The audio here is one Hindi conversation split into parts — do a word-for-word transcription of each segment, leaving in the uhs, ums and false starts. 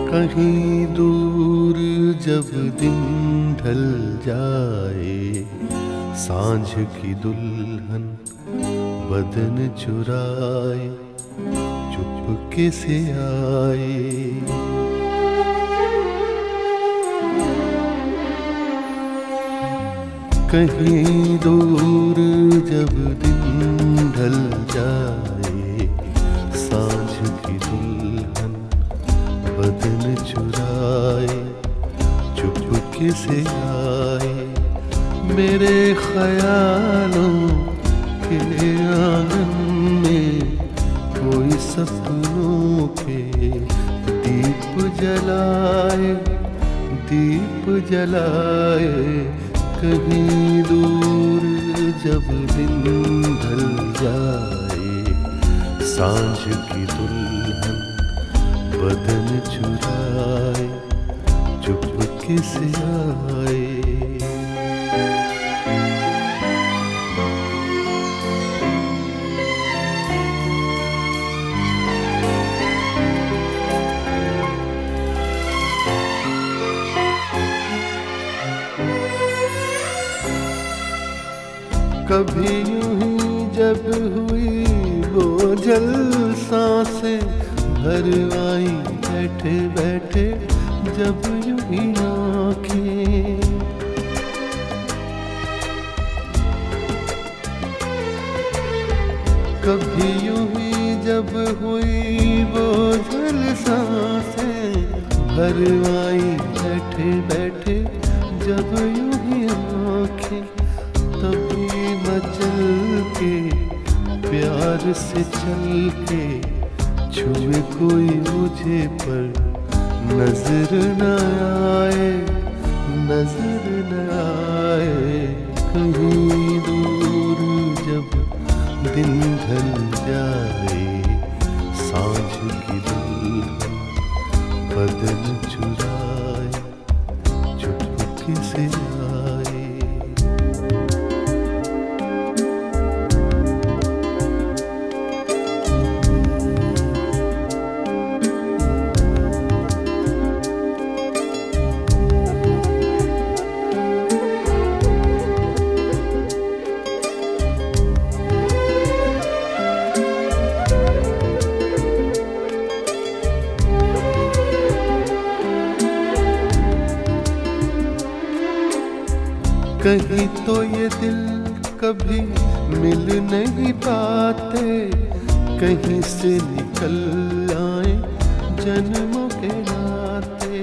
कहीं दूर जब दिन ढल जाए, सांझ की दुल्हन बदन चुराए चुपके से आए। कहीं दूर जब दिन ढल जाए, सांझ की दुल्हन बदन चुराए चुपके से आए। मेरे ख्यालों के आंगन में कोई सपनों के दीप जलाए, दीप जलाए। कहीं दूर जब दिन ढल जाए, सांझ की दुल्हन बदन चुराए चुपके से आए। कभी यूं ही जब हुई वो जल सांसें भर आई, बैठे बैठे जब यूं ही आँखें। कभी यूं ही जब हुई वो जल सांसें भर आई, बैठे बैठे जब यूं ही आँखें। तभी मचल के प्यार से चल के छुए कोई मुझे पर नजर न आए, नजर न आए। कहीं दूर जब दिन ढल जाए, सांझ की दुल्हन बदन चुराए चुपके से आए। कहीं तो ये दिल कभी मिल नहीं पाते, कहीं से निकल आए जन्मों के नाते।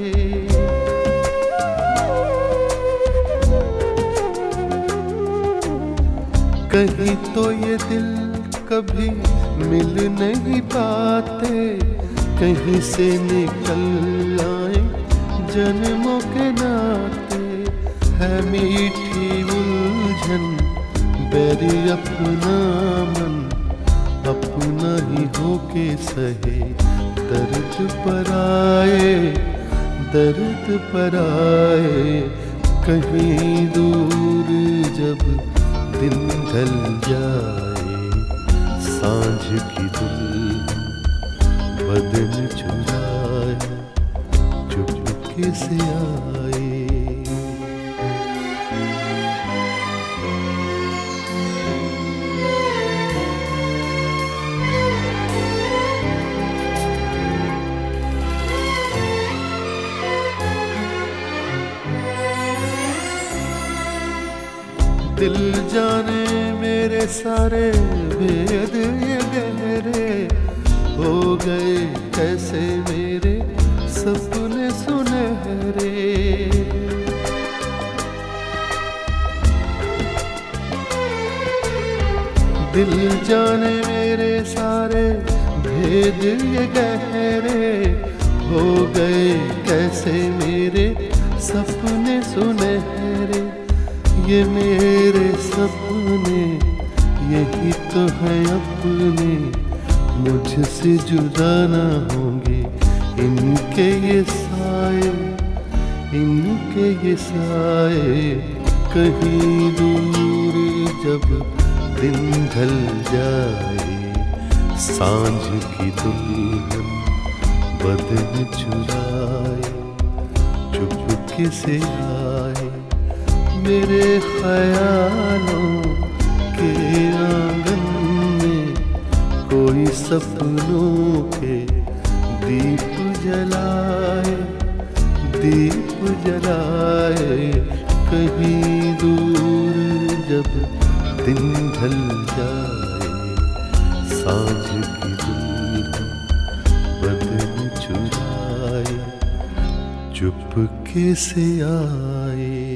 कहीं तो ये दिल कभी मिल नहीं पाते, कहीं से निकल आए जन्मों के नाते। है मीठी उलझन बैरी अपना मन, अपना ही होके सहे दर्द पर आए, दर्द पर आए। कहीं दूर जब दिन ढल जाए, सांझ की दुल्हन बदन चुराए चुपके से आए। दिल जाने मेरे सारे भेद ये गहरे हो गए, कैसे मेरे सपने सुनहरे। दिल जाने मेरे सारे भेद ये गहरे हो गए, कैसे मेरे सपने सुनहरे। ये मेरे सपने यही तो है अपने, मुझसे जुदा ना होंगे इनके ये साए, इनके ये साए। कहीं दूर जब दिन ढल जाए, सांझ की दुल्हन बदन चुराए, चुपके से आए मेरे ख्यालों के आंगन में, कोई सपनों के दीप जलाए, दीप जलाए। कहीं दूर जब दिन ढल जाए, सांझ की दुल्हन बदन चुराए, चुपके से आए।